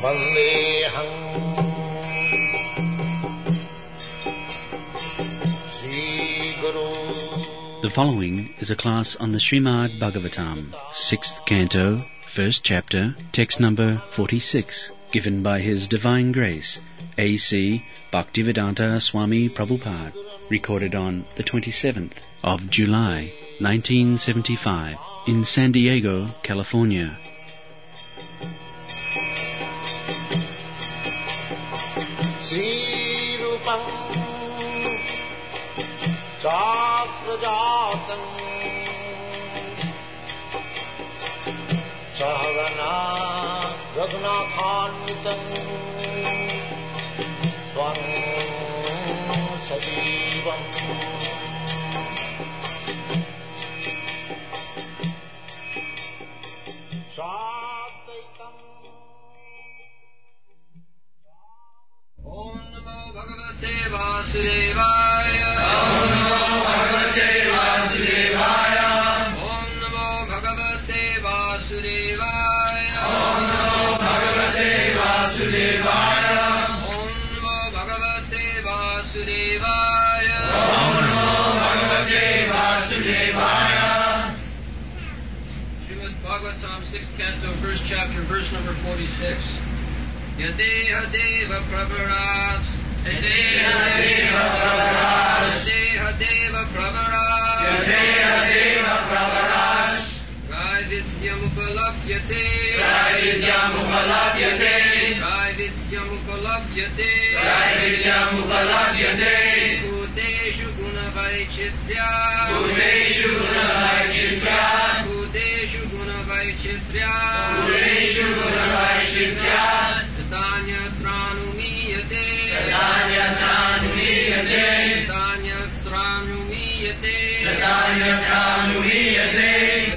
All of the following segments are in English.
Vandeham Sri Guru. The following is a class on the Srimad Bhagavatam, 6th Canto, 1st Chapter, text number 46, given by His Divine Grace, A.C. Bhaktivedanta Swami Prabhupada, recorded on the 27th of July, 1975, in San Diego, California. Sri Rupam Chakrajatam Sahagana Raghunathanvitam Tvam Sajivam Sadaitam. Om Namo Bhagavate Vasudevaya. Om Namo Bhagavate Vasudevaya. Om Namo Bhagavate Vasudevaya. Om Namo Bhagavate Vasudevaya. Om Namo Bhagavate Vasudevaya. Om Namo Bhagavate Vasudevaya. Srimad Bhagavatam, 6th Canto, 1st Chapter, verse number 46. Yadeha Deva Pravaras. Yadeha Deva Pravaras. Yadeha Deva Pravaras. Yadeha Deva Pravaras. Raividyam Upalabhyate. Raividyam Upalabhyate. Raividyam Upalabhyate. Raividyam Upalabhyate. Bhuteshu Gunavaichitra. Bhuteshu Gunavaichitra. Bhuteshu Gunavaichitra. Bhuteshu Gunavaichitra. Tatanyatranumiyate. Tatanyatranumiyate. Tatanyatranumiyate. Tatanyatranumiyate.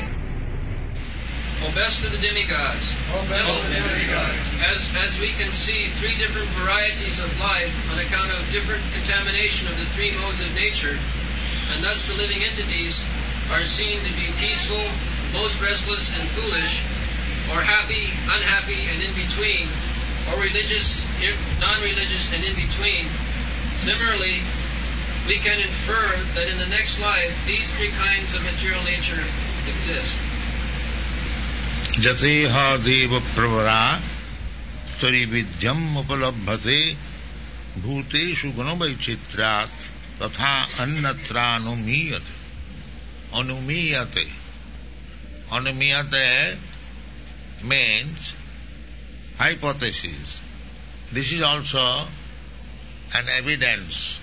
O best of the demigods. O best of the demigods. As we can see, three different varieties of life on account of different contamination of the three modes of nature, and thus the living entities are seen to be peaceful, most restless and foolish, or happy, unhappy, and in between, or religious, non-religious, and in between. Similarly, we can infer that in the next life, these three kinds of material nature exist. Jateha Deva Pravara Sarividyam Upalabhate Bhuteshu Gunavaichitrat Tatha Annatra Anumiyate. Anumiyate. Anumiyate means hypothesis. This is also an evidence.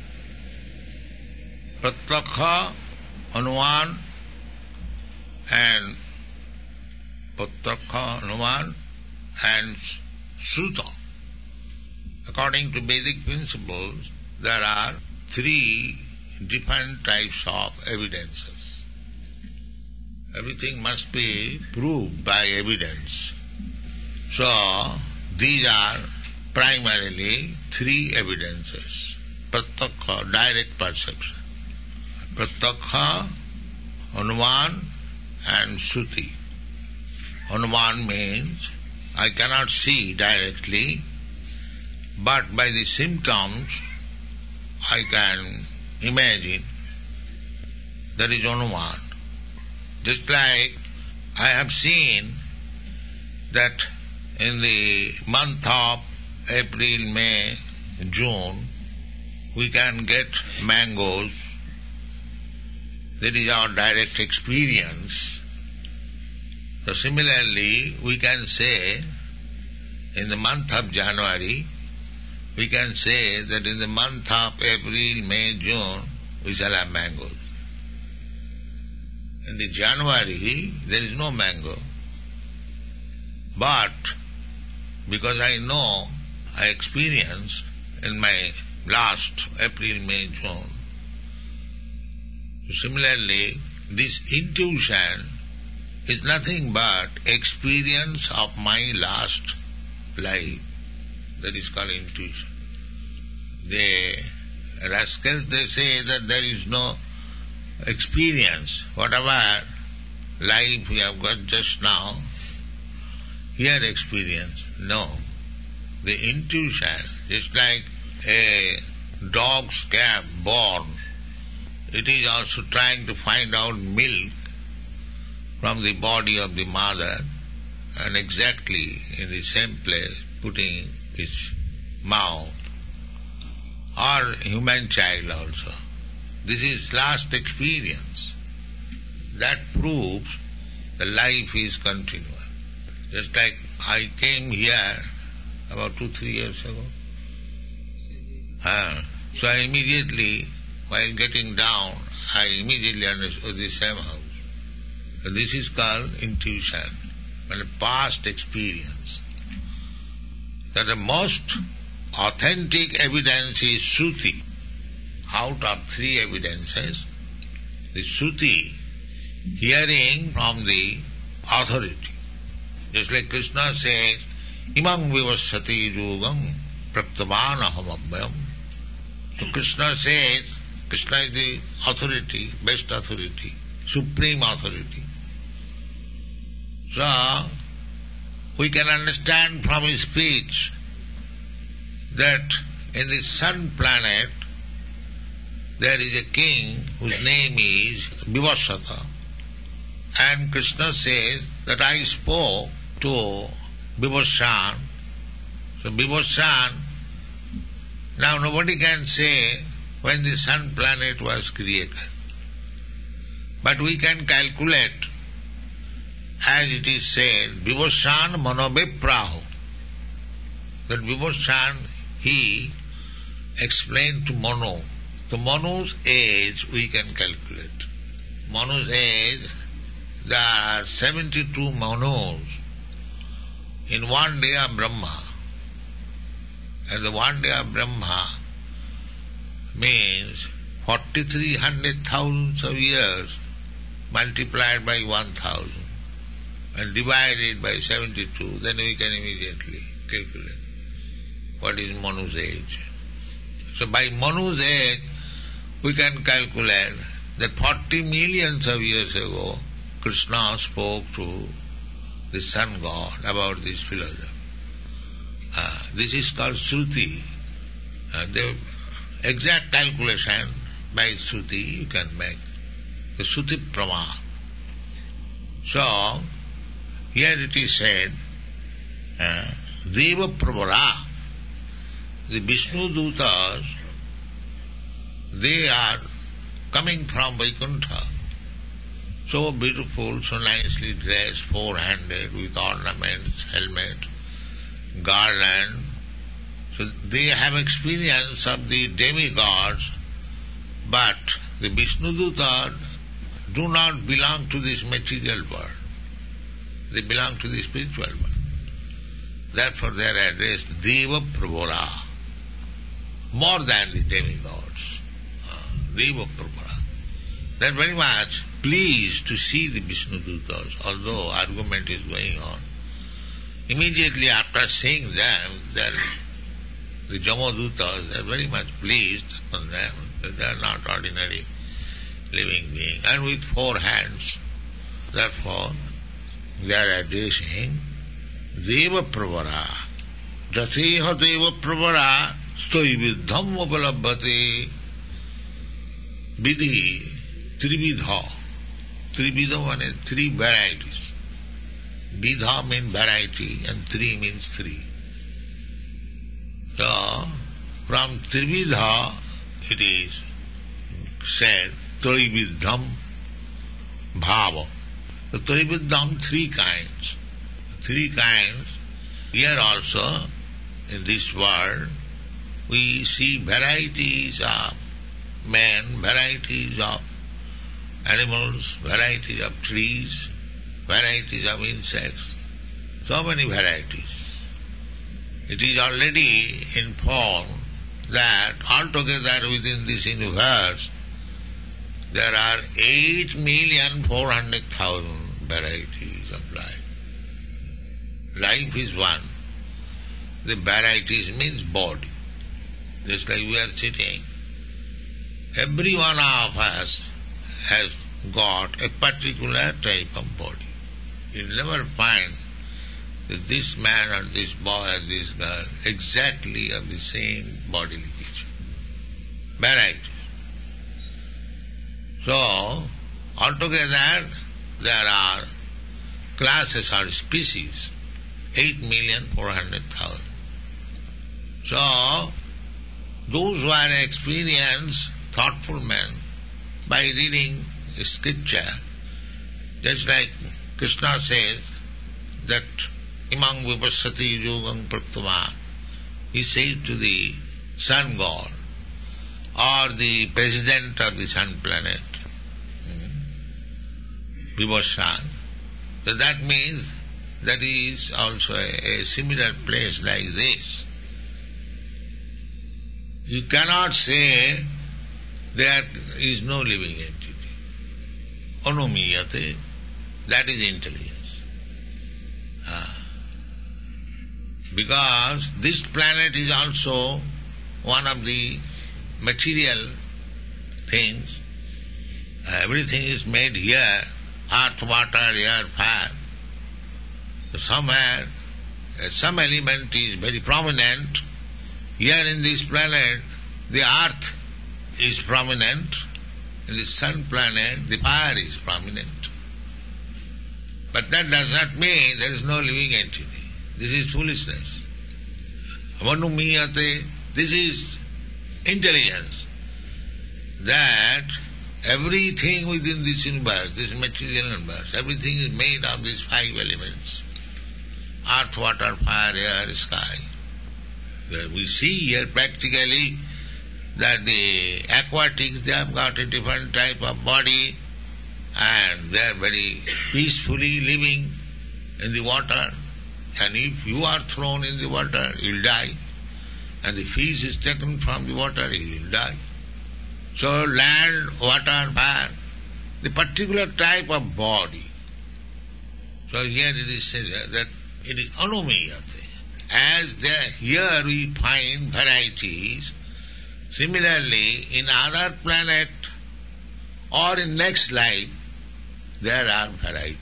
Pratyakha, Anuman, and Pratyakha, Anuman, and Sruta. According to Vedic principles, there are three different types of evidences. Everything must be proved by evidence. So, these are primarily three evidences. Pratyakha, direct perception. Pratyakha, Anuman, and Shruti. Anuman means I cannot see directly, but by the symptoms I can imagine. That is Anuman. Just like I have seen that in the month of April, May, June, we can get mangoes. That is our direct experience. So similarly, we can say in the month of January, we can say that in the month of April, May, June, we shall have mangoes. In the January, there is no mango. But because I know, I experienced in my last April, May, June. Similarly, this intuition is nothing but experience of my last life. That is called intuition. The rascals, they say that there is no experience. Whatever life we have got just now, here experience. No. the intuition, just like a dog's calf born, it is also trying to find out milk from the body of the mother and exactly in the same place putting its mouth. Or human child also. This is last experience. That proves the life is continuous. Just like I came here about 2-3 years ago. So I immediately, while getting down, I immediately understood the same house. So this is called intuition, and a past experience. That the most authentic evidence is Shruti. Out of 3 evidences, the Shruti, hearing from the authority. Just like Krishna says, Imam vivasati yogam praktavanaham abhyam. So Krishna says, Krishna is the authority, best authority, supreme authority. So, we can understand from his speech that in the sun planet there is a king whose name is Vivasata. And Krishna says that I spoke to Vivasvan. So Vivasvan, now nobody can say when the sun planet was created. But we can calculate, as it is said, Vivasvan manovipraho. That Vivasvan, he explained to Manu. So Manu's age we can calculate. Manu's age, there are 72 Manus in one day of Brahma. And the one day of Brahma means 4,300,000 of years multiplied by 1,000 and divided by 72, then we can immediately calculate what is Manu's age. So by Manu's age, we can calculate that 40 millions of years ago, Krishna spoke to the sun god about this philosophy. This is called Shruti. The exact calculation by Shruti you can make. The Shruti Prama. So, here it is said, Deva Pravara, the Vishnu Dutas, they are coming from Vaikuntha. So beautiful, so nicely dressed, four-handed, with ornaments, helmet, garland. So they have experience of the demigods, but the Vishnu Dutas do not belong to this material world. They belong to the spiritual world. Therefore they are addressed Deva Prabhara, more than the demigods. Deva Prabhara. They are very much pleased to see the Vishnu Dutas, although argument is going on. Immediately after seeing them, the Jamadutas, they are very much pleased on them, that they are not ordinary living beings, and with 4 hands. Therefore, they are addressing Deva Pravara. Jateha Deva Pravara stoi vidham upalabhate vidhi trividha. Trividha means 3 varieties. Vidha means variety and 3 means 3. So, from Trividha it is said Trividham Bhava. So Trividham 3 kinds. 3 kinds. Here also, in this world, we see varieties of men, varieties of animals, varieties of trees, varieties of insects, so many varieties. It is already informed that altogether within this universe there are 8,400,000 varieties of life. Life is one. The varieties means body. Just like we are sitting, every one of us has got a particular type of body. You never find that this man or this boy or this girl exactly of the same bodily feature. Varieties. So, altogether there are classes or species, 8,400,000. So, those who are experienced, thoughtful men, by reading scripture, just like Krishna says that imang vipassati yogam praktama, he said to the sun god or the president of the sun planet, Vivasvan. So that means that is also a similar place like this. You cannot say there is no living entity. Anumiyate, that is intelligence. Because this planet is also one of the material things. Everything is made here, earth, water, air, fire. Somewhere, some element is very prominent. Here in this planet, the earth is prominent. In the sun planet, the fire is prominent. But that does not mean there is no living entity. This is foolishness. Avanumiyate, this is intelligence. That everything within this universe, this material universe, everything is made of these 5 elements. Earth, water, fire, air, sky. We see here practically that the aquatics, they have got a different type of body and they are very peacefully living in the water. And if you are thrown in the water, you will die. And the fish is taken from the water, he will die. So land, water, fire, the particular type of body. So here it is said that it is anumiyate. As there, here we find varieties, similarly in other planet or in next life, there are varieties.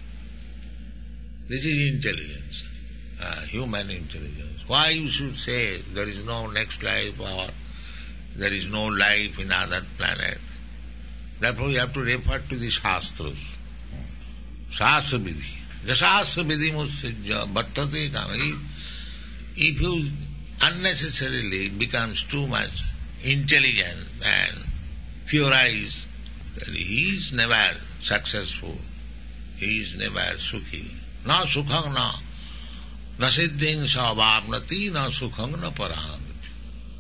This is intelligence, human intelligence. Why you should say there is no next life or there is no life in other planet? Therefore you have to refer to the Shastras. Shastra Vidhi. The Shastra Vidhi Musajja Bhattate Kama. If you unnecessarily becomes too much intelligent and theorize, he is never successful. He is never sukhi. Na sukhang na siddhing savapnati na sukhang na parahangati.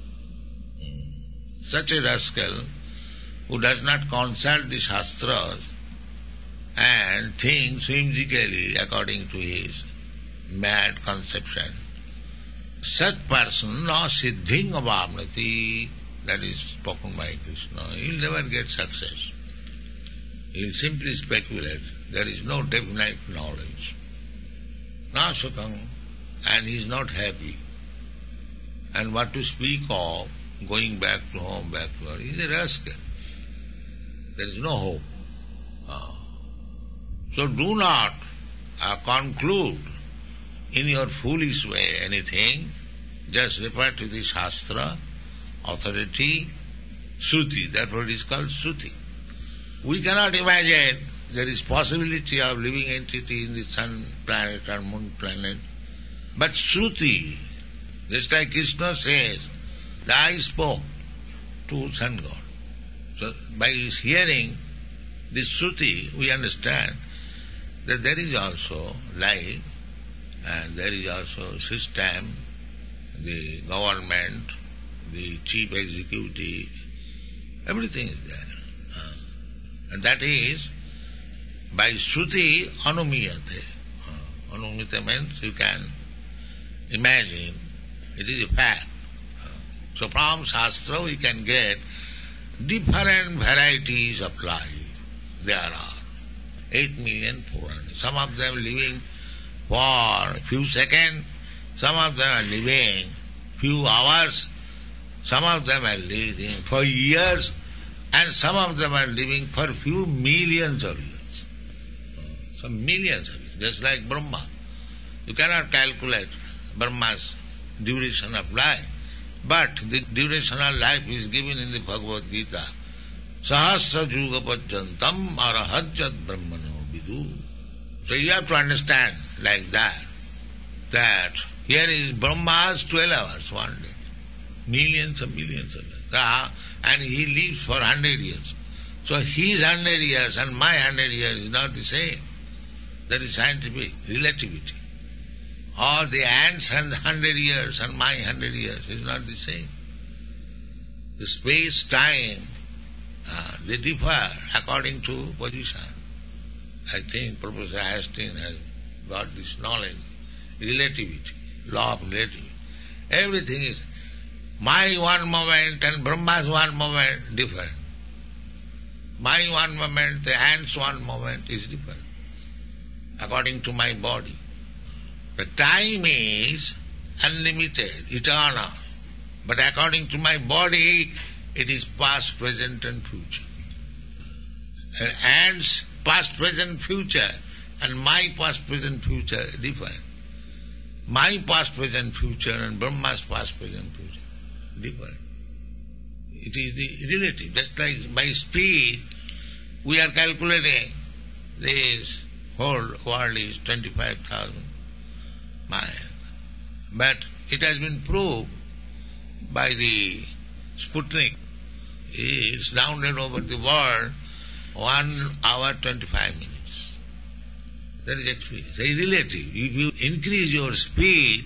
Such a rascal who does not consult the Shastras and thinks whimsically according to his mad conception, such person na siddhing avapnati, that is spoken by Krishna, he will never get success. He will simply speculate. There is no definite knowledge. Na sukham, and he is not happy. And what to speak of going back to home, backward, he is a rascal. There is no hope. So do not conclude in your foolish way anything. Just refer to the Shastra, authority, Shruti. Therefore it is called Shruti. We cannot imagine there is possibility of living entity in the sun planet or moon planet. But Shruti, just like Krishna says, that I spoke to sun god. So by hearing this Shruti, we understand that there is also life and there is also system, the government, the chief executive, everything is there. And that is by Shruti anumiyate. Anumiyate means you can imagine, it is a fact. So from Shastra we can get different varieties of life. There are 8,400,000. Some of them living for a few seconds, some of them are living few hours, some of them are living for years, and some of them are living for few millions of years. Some millions of years, just like Brahma. You cannot calculate Brahma's duration of life. But the duration of life is given in the Bhagavad Gita. Sahasra juga pajjantam arahajjat brahmano vidu. So you have to understand like that here is Brahma's 12 hours one day. Millions of years. And he lives for 100 years. So his 100 years and my 100 years is not the same. That is scientific relativity. Or the ant's 100 years and my 100 years is not the same. The space, time, they differ according to position. I think Professor Einstein has got this knowledge. Relativity, law of relativity. Everything is my one moment and Brahma's one moment different. My one moment, the ant's one moment is different according to my body. The time is unlimited, eternal. But according to my body, it is past, present and future. And ant's past, present, future and my past, present, future are different. My past, present, future and Brahma's past, present, future different. It is the relative. Just like by speed, we are calculating this whole world is 25,000 miles. But it has been proved by the Sputnik. It's rounded over the world 1 hour 25 minutes. That is experience. It is relative. If you increase your speed,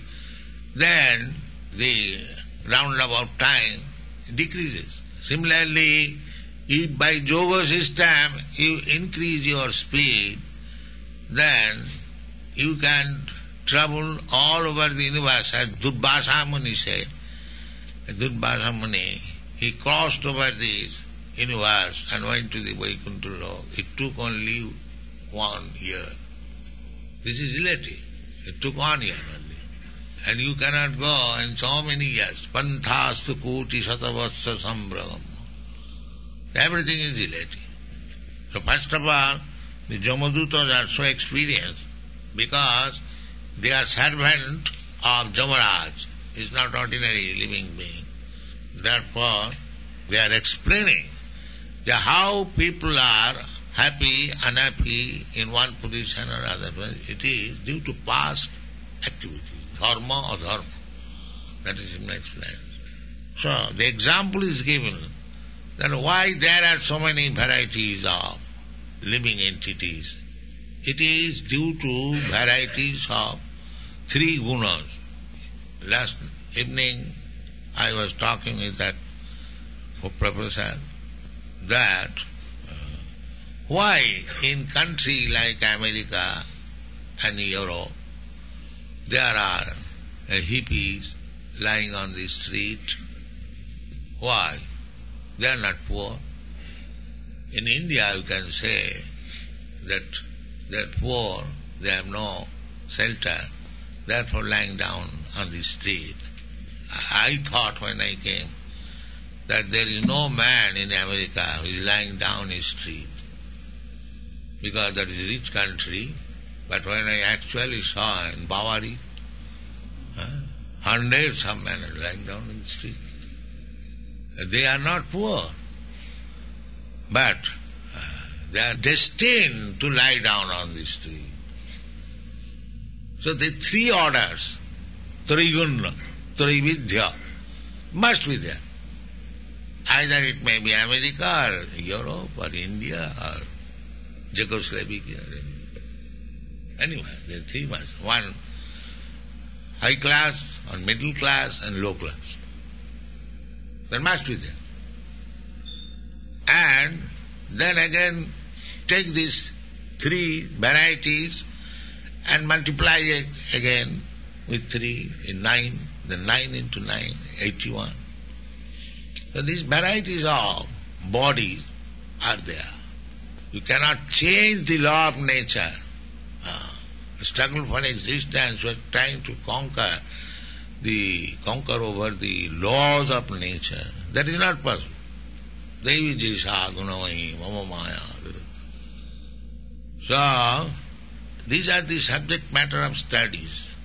then the roundabout time decreases. Similarly, if by yoga system you increase your speed, then you can travel all over the universe. As Durvasa Muni said, Durvasa Muni, he crossed over this universe and went to the Vaikuntha Lok. It took only 1 year. This is relative. It took 1 year only. And you cannot go in so many years. Panthastu koti satavassa sambragam. Everything is relative. So first of all, the Jamadutas are so experienced because they are servant of Jamaraj. He is not ordinary living being. Therefore, they are explaining how people are happy, unhappy in one position or other. It is due to past activity, dharma or dharma. That is in explanation. So the example is given that why there are so many varieties of living entities. It is due to varieties of 3 gunas. Last evening I was talking with that professor that why in country like America and Europe there are hippies lying on the street. Why? They are not poor. In India you can say that they are poor, they have no shelter, therefore lying down on the street. I thought when I came that there is no man in America who is lying down in the street, because that is a rich country. But when I actually saw in Bawari, hundreds of men are lying down in the street. They are not poor, but they are destined to lie down on the street. So the 3 orders, Triguna, Trividya, must be there. Either it may be America or Europe or India or Czechoslovakia or anywhere. There are 3 must. 1 high class or middle class and low class. That must be there. And then again take these 3 varieties and multiply it again with 3 in 9, then 9 into 9, 81. So these varieties of bodies are there. You cannot change the law of nature. The struggle for existence, we are trying to conquer over the laws of nature. That is not possible. Devi jisha gunamahi mama maya. So, these are the subject matter of studies.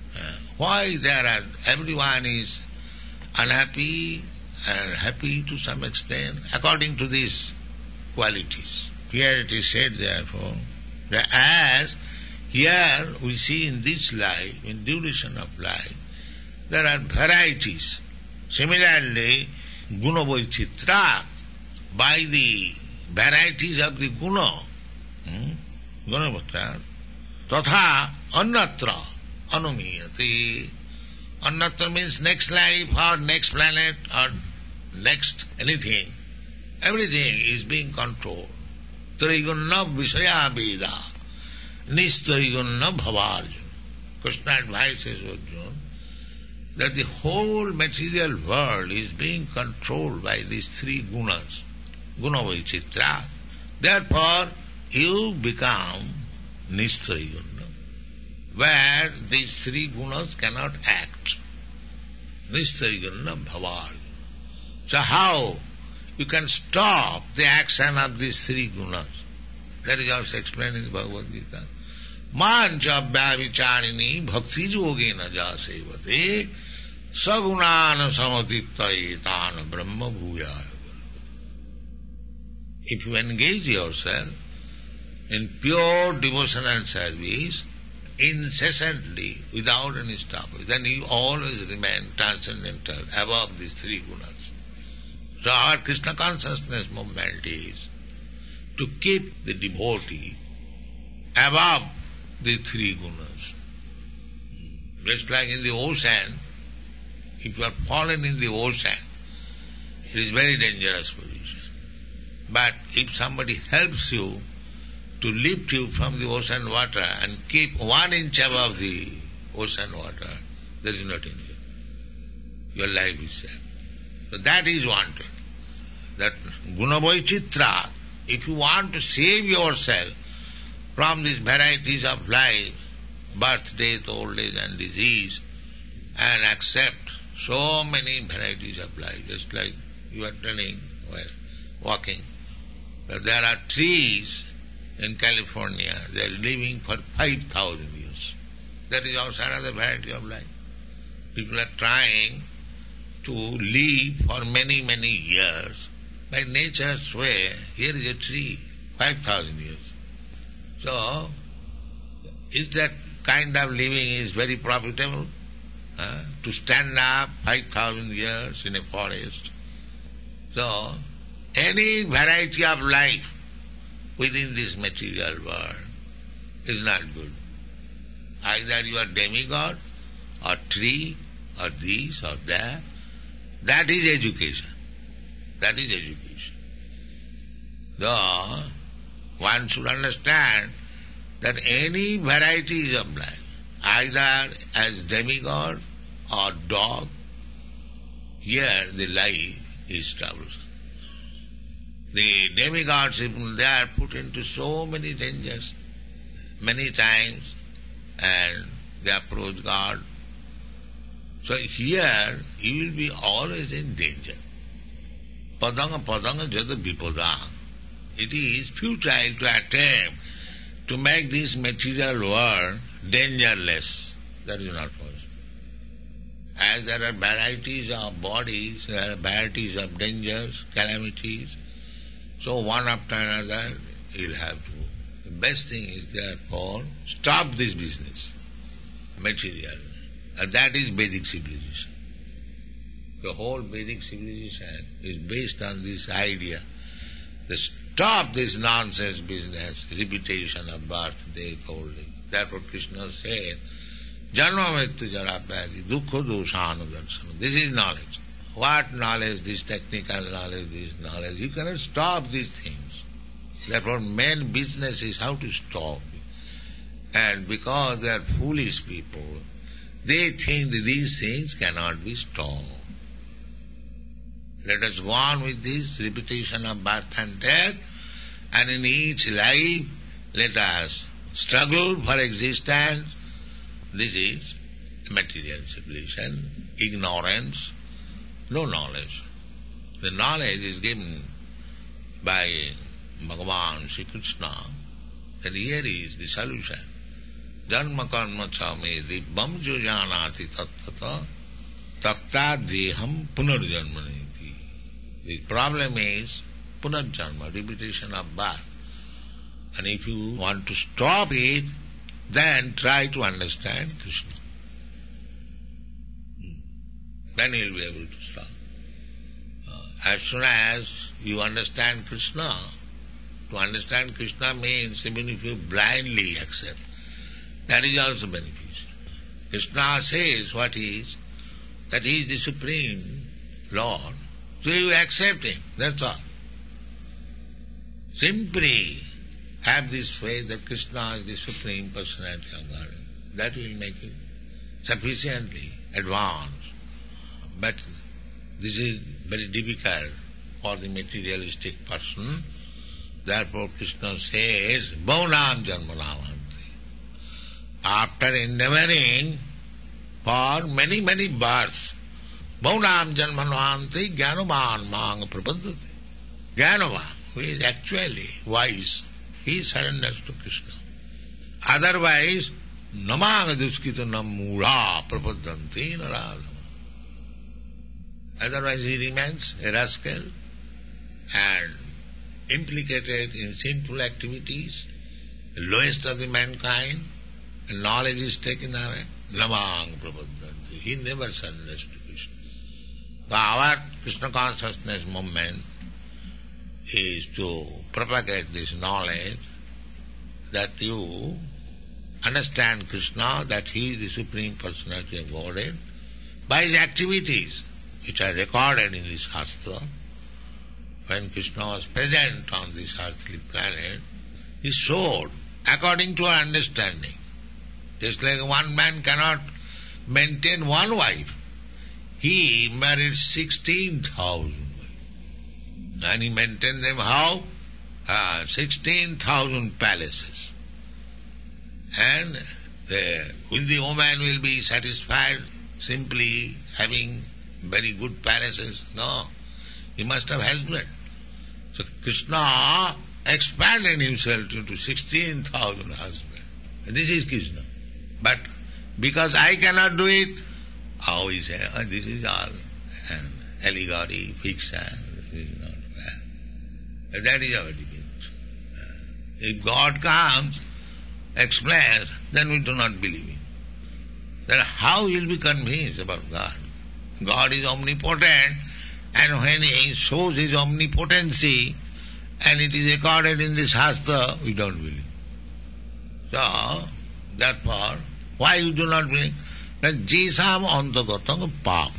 why everyone is unhappy and happy to some extent according to these qualities. Here it is said, therefore, that as here we see in this life, in duration of life, there are varieties. Similarly, guna vaichitra, by the varieties of the guna, gunavatra, tatha annatra anumiyati. Annatra means next life or next planet or next anything. Everything is being controlled. Trigunna visaya veda, nistrigunna bhavarjuna. Krishna advises Arjuna that the whole material world is being controlled by these three gunas, guna vaichitra. Therefore, you become nistriguna, where these three gunas cannot act. Nistriguna bhavarjuna. So how you can stop the action of these three gunas? That is also explained in the Bhagavad Gita. Mancha vyavicharini bhakti yogena jasevate sagunana samatittayetana brahma bhuyaya. If you engage yourself in pure devotional service, incessantly, without any stoppage, then you always remain transcendental, above these three gunas. So our Krishna consciousness movement is to keep the devotee above the three gunas. Just like in the ocean, if you are fallen in the ocean, it is very dangerous position. But if somebody helps you to lift you from the ocean water and keep 1 inch above the ocean water, there is no danger. Your life is safe. So that is wanted. That gunavaichitra, if you want to save yourself from these varieties of life, birth, death, old age and disease, and accept so many varieties of life, just like you are telling while walking, that there are trees in California, they are living for 5,000 years. That is also another variety of life. People are trying to live for many, many years. By nature's way, here is a tree, 5,000 years. So, is that kind of living is very profitable? To stand up 5,000 years in a forest. So, any variety of life within this material world is not good. Either you are demigod, or tree, or this, or that. That is education. That is education. So, one should understand that any varieties of life, either as demigod or dog, here the life is troublesome. The demigods, they are put into so many dangers, many times, and they approach God. So here, you will be always in danger. Padanga jada vipadang. It is futile to attempt to make this material world dangerless. That is not possible. As there are varieties of bodies, there are varieties of dangers, calamities, so one after another you'll have to. The best thing is therefore stop this business, material. And that is Vedic civilization. The whole Vedic civilization is based on this idea. To stop this nonsense business, repetition of birth, death, old age. Therefore Krishna said, Janma mrityu jara vyadhi dukkha doshanu darsana. This is knowledge. What knowledge? This technical knowledge, this knowledge. You cannot stop these things. Therefore main business is how to stop it. And because they are foolish people, they think that these things cannot be stopped. Let us go on with this repetition of birth and death, and in each life let us struggle for existence. This is material civilization, ignorance, no knowledge. The knowledge is given by Bhagavan Sri Krishna, and here is the solution. Janma karma chame dibbam jo janati tattata takta deham punarjanmaniti. The problem is punarjanma, repetition of birth. And if you want to stop it, then try to understand Krishna. Then you will be able to stop. As soon as you understand Krishna, to understand Krishna means even if you blindly accept, that is also beneficial. Krishna says what he is, that he is the Supreme Lord. So you accept him, that's all. Simply have this faith that Krishna is the Supreme Personality of Godhead. That will make you sufficiently advanced. But this is very difficult for the materialistic person. Therefore Krishna says, Bhaunam Janmanavanti. After endeavoring for many, many births, Bhaunam Janmanavanti Jnanavan Mang Prapaddati. Jnanavan, who is actually wise, he surrenders to Krishna. Otherwise, Namang Duskita Namura Prapaddanti Naradhama. Otherwise he remains a rascal and implicated in sinful activities, the lowest of the mankind, and knowledge is taken away. Namang Prapaddanti. He never surrenders to Krishna. So our Krishna consciousness movement is to propagate this knowledge that you understand Krishna, that he is the Supreme Personality of Godhead, by his activities, which are recorded in this Shastra. When Krishna was present on this earthly planet, he showed according to our understanding. Just like one man cannot maintain one wife, he married 16,000 wives. And he maintained them how? 16,000 palaces. And the woman will be satisfied simply having very good palaces? No. He must have husband. So Krishna expanded himself into 16,000 husbands. This is Krishna. But because I cannot do it, how we say, this is all an allegory, fiction, this is not fair. That is our debate. If God comes, explains, then we do not believe him. Then how will we be convinced about God? God is omnipotent, and when he shows his omnipotency, and it is recorded in the Shastra, we don't believe. So, therefore, why you do not believe? That Jisam antagatam papam.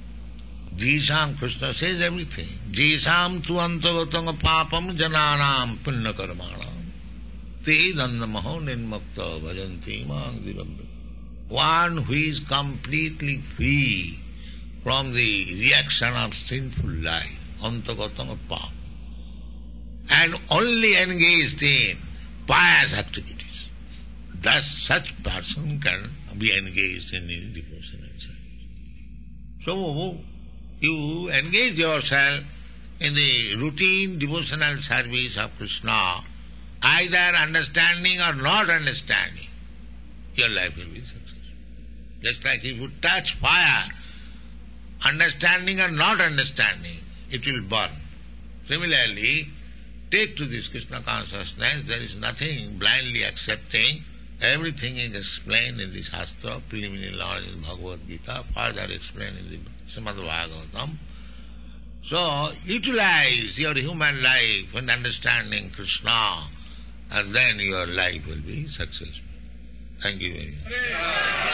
Jisam, Krishna says everything. Jisam tu antagatam papam jananam punya karmanam. Te dandamaho nirmukta bhajanti mang dirabha. One who is completely free from the reaction of sinful life, antagatam papam, and only engaged in pious activities. Thus such person can be engaged in his devotional service. So, you engage yourself in the routine devotional service of Krishna, either understanding or not understanding, your life will be successful. Just like if you touch fire, understanding or not understanding, it will burn. Similarly, take to this Krishna consciousness, there is nothing blindly accepting. Everything is explained in the Shastra, preliminary knowledge in Bhagavad Gita, further explained in the Srimad Bhagavatam. So, utilize your human life in understanding Krishna, and then your life will be successful. Thank you very much.